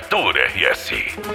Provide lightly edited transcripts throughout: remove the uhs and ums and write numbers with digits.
Arthur RS.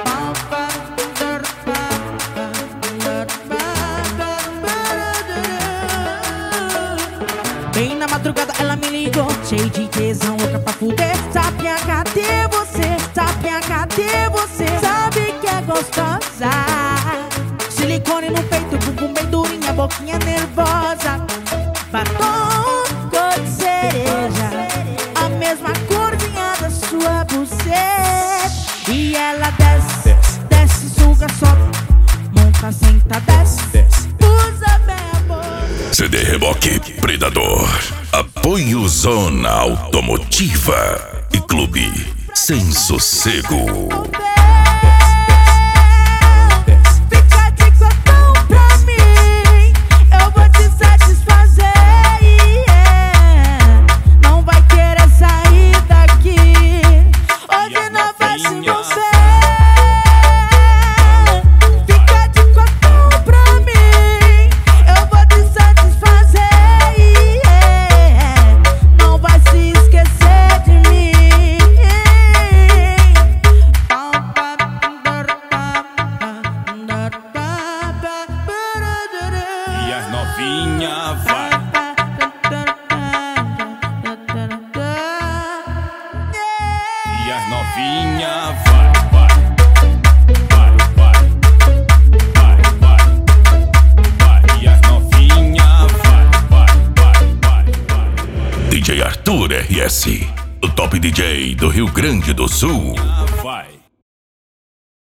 Bem na madrugada ela me ligou, cheio de tesão, louca pra fuder. Tapinha, cadê você? Tapinha, cadê você? Sabe que é gostosa. Silicone no peito, bumbum bem durinha, boquinha nervosa. Batom cor de cereja, a mesma corzinha da sua buceta. E ela desce, desce, suga, sobe, monta, senta, desce, usa bem a boca. CD Reboque Predador. Apoio Zona Automotiva e Clube Sem Sossego. Fica de cotão pra mim, eu vou te satisfazer, yeah. Não vai querer sair daqui, hoje não vai se você. Fica de cotão pra mim, eu vou te satisfazer, yeah. Não vai se esquecer de mim. E as novinha vai. E as novinha vai, vai, vai, vai, vai, vai, vai. E as novinha vai, vai, vai, vai. DJ Arthur RS, o top DJ do Rio Grande do Sul.